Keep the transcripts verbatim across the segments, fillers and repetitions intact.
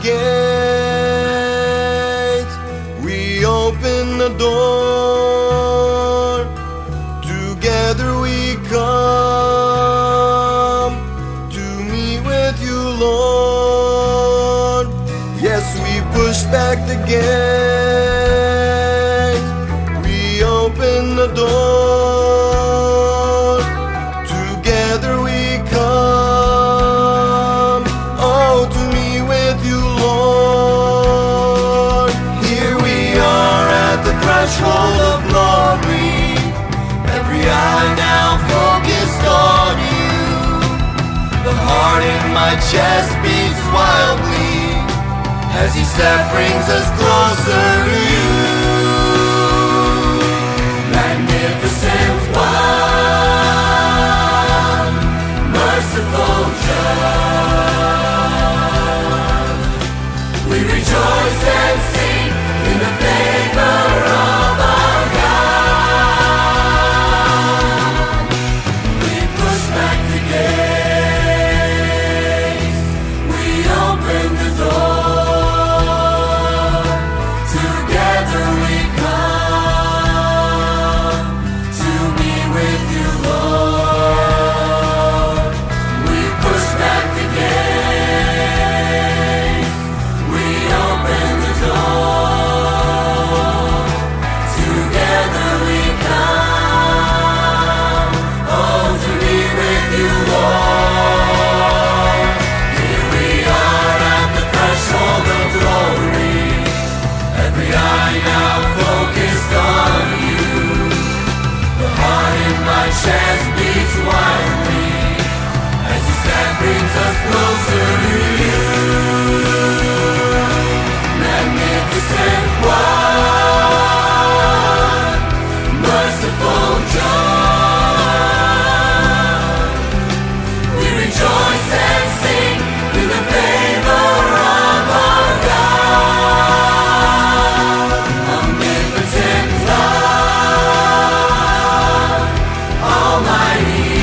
gate, we open the door. Together we come to meet with you, Lord. Yes, we push back the gate, we open the door. Together we come, oh, to meet with you, Lord. Here we are at the threshold of glory, every eye now focused on you. The heart in my chest beats wildly as each step brings us closer to you. Magnificent One, merciful Judge, we rejoice and sing in the favor of our God. We push back the gates, we open the door. Together we come to be with you, Lord. We push back the gates, we open the door. Together we come, oh, to be with you, Lord. Here we are at the threshold of glory, every eye now focused on you. The heart in my chest beats wildly as your step brings us closer to you. Magnificent One, merciful Judge, we rejoice and sing in the favor of our God. Omnipotent love, almighty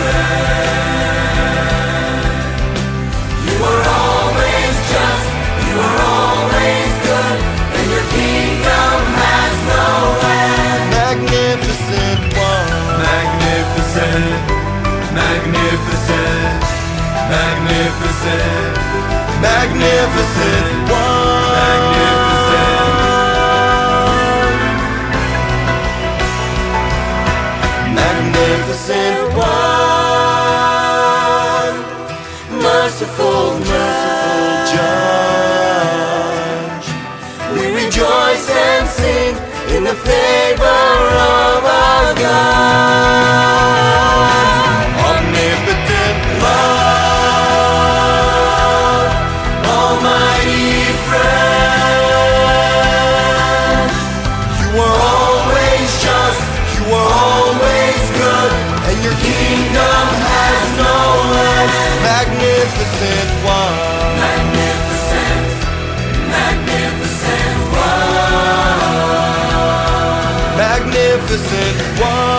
friend, you are always just, you are always good, and your kingdom has no end. Magnificent One, magnificent, magnificent, magnificent, magnificent One, magnificent, magnificent One, merciful, merciful Judge, we rejoice and sing in the favor of our God. Omnipotent love, almighty friend, you are always just, you are always good, and your kingdom has no end. Magnificent One, magnificent, magnificent One, magnificent One.